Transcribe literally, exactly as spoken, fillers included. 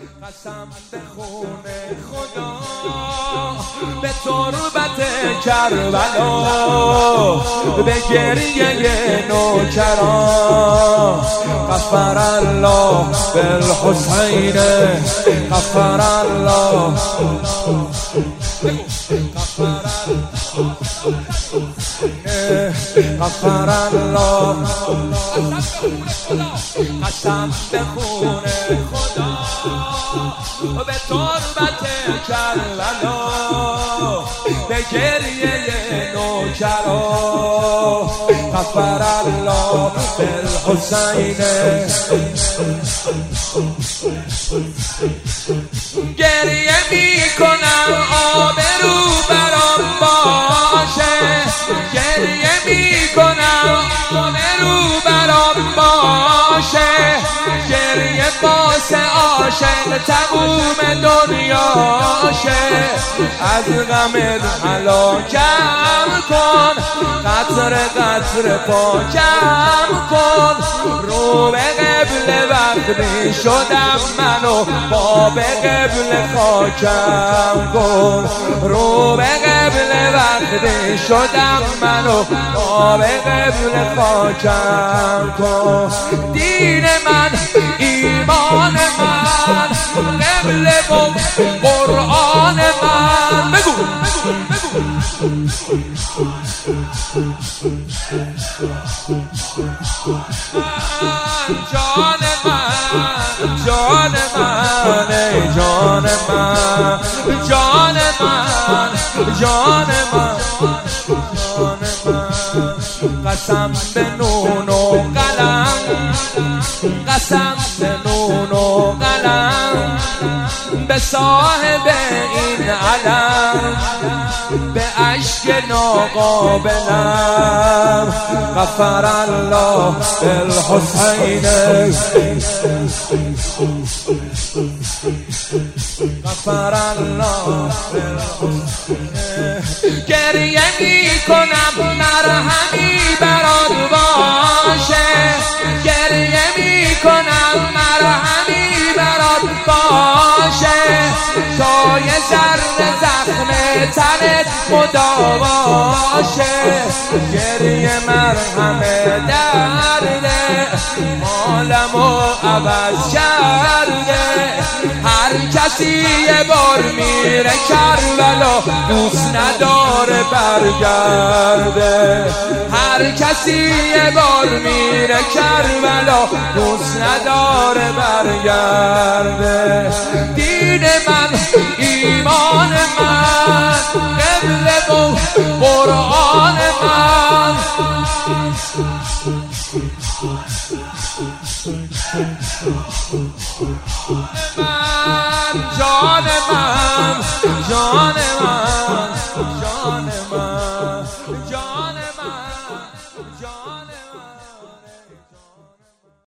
قسم به خونه خدا به تربت کربلا به گریه نوکران غفر الله بالحسین غفر الله غفر الله قسم به خونه خدا به تربت کربلا به گریه نوکران غفر الله بالحسین گریه می کنم آبرو برام باشه گریه می کنم آبرو برام باشه گریه باس عاشق تموم دنیاشه از غم هلاکم کن قطر قطر پاکم کن رو به قبله وقتی شدم منو با به قبله خاکم کن رو به قبله وقتی شدم منو با به قبله خاکم کن دین من ایمان من قبله و قرآن من بگو جان من جان من ای جان من جان من جان من جان من قسم به نون و قلم قسم به نون و قلم به صاحب این علم به اشک ناقابلم غفر الله بالحسین غفر الله گریه می کنم مرهمی برات باشه گریه می کنم مرهمی برات باشه تا یه ذره زخم تنت مداواشه گریه مرهم درده مالمو عوض کرده هر کسی یه بار میره کربلا دوست نداره برگرده هر کسی یه بار میره کربلا دوست نداره برگرده دین من ایمان من قبله و قرآن من من جان من جان من